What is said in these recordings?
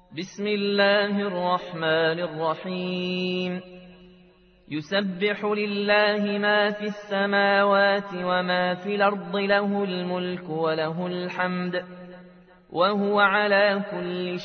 بسم الله الرحمن الرحيم. يسبح لله ما في السماوات وما في الأرض، له الملك وله الحمد وهو على كل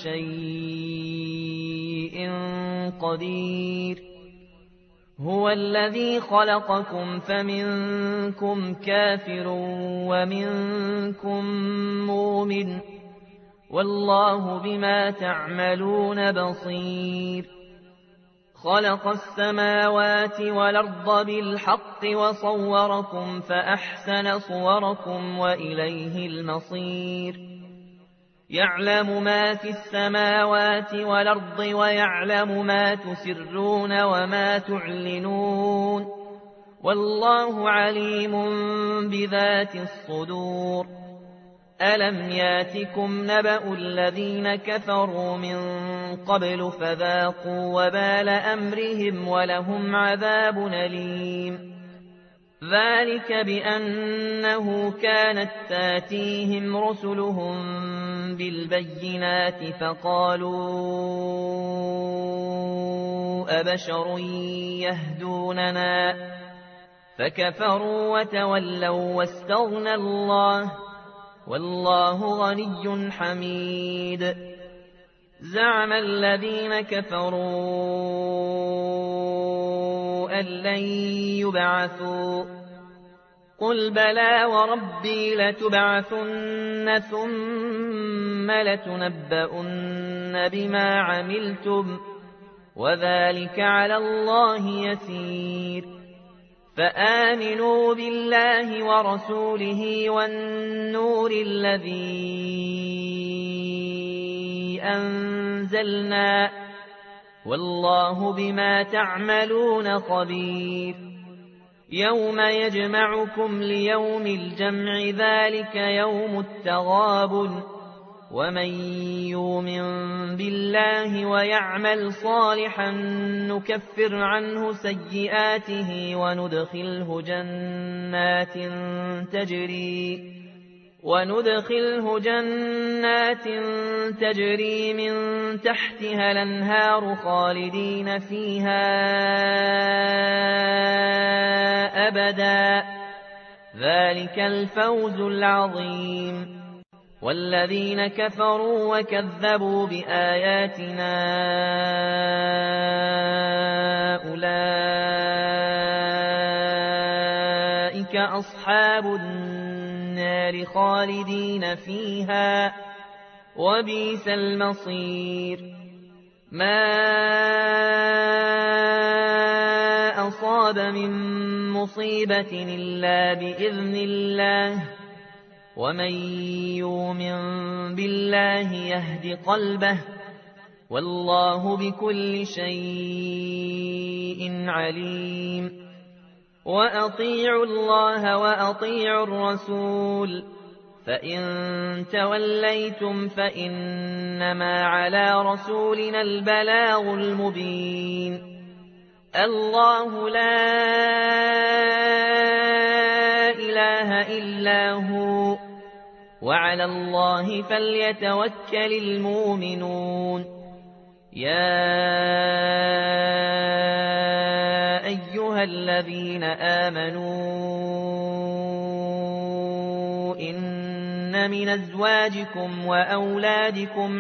شيء قدير. هو الذي خلقكم فمنكم كافر ومنكم مؤمن، والله بما تعملون بصير. خلق السماوات والأرض بالحق وصوركم فأحسن صوركم وإليه المصير. يعلم ما في السماوات والأرض ويعلم ما تسرون وما تعلنون، والله عليم بذات الصدور. ألم ياتكم نبأ الذين كفروا من قبل فذاقوا وبال أمرهم ولهم عذاب أليم. ذلك بأنه كانت تاتيهم رسلهم بالبينات فقالوا أبشر يهدوننا، فكفروا وتولوا واستغنى الله، والله غني حميد. زعم الذين كفروا أن لن يبعثوا، قل بلى وربي لتبعثن ثم لتنبؤن بما عملتم، وذلك على الله يسير. فآمنوا بالله ورسوله والنور الذي أنزلنا، والله بما تعملون خبير. يوم يجمعكم ليوم الجمع، ذلك يوم التغابن، ومن يؤمن بالله ويعمل صالحا نكفر عنه سيئاته وندخله جنات تجري من تحتها الأنهار خالدين فيها أبدا، ذلك الفوز العظيم. والذين كفروا وكذبوا بآياتنا أولئك أصحاب النار خالدين فيها، وبئس المصير. ما أصاب من مصيبة إلا بإذن الله، ومن يؤمن بالله يهد قلبه، والله بكل شيء عليم. وأطيعوا الله وأطيعوا الرسول، فإن توليتم فإنما على رسولنا البلاغ المبين. الله لا إله إلا هو، وعلى الله فليتوكل المؤمنون. يا أيها الذين آمنوا إن من أزواجكم وأولادكم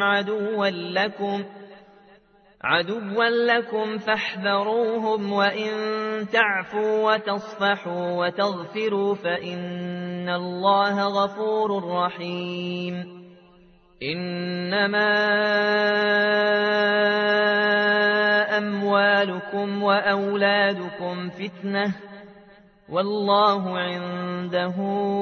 عدوا لكم فاحذروهم، وإن تعفوا وتصفحوا وتغفروا فإن الله غفور رحيم. إنما أموالكم وأولادكم فتنة، والله عنده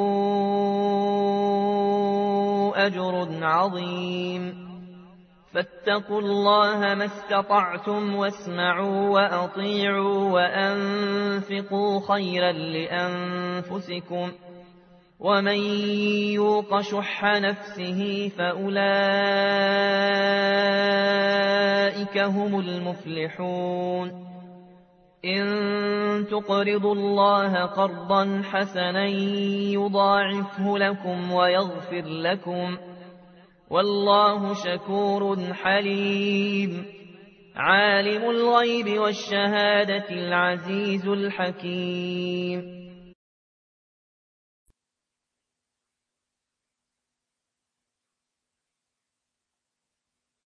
أجر عظيم. فاتقوا الله ما استطعتم، واسمعوا وأطيعوا وأنفقوا خيرا لأنفسكم، ومن يوق شح نفسه فأولئك هم المفلحون. إن تقرضوا الله قرضا حسنا يضاعفه لكم ويغفر لكم، والله شكور حليم عالم الغيب والشهادة العزيز الحكيم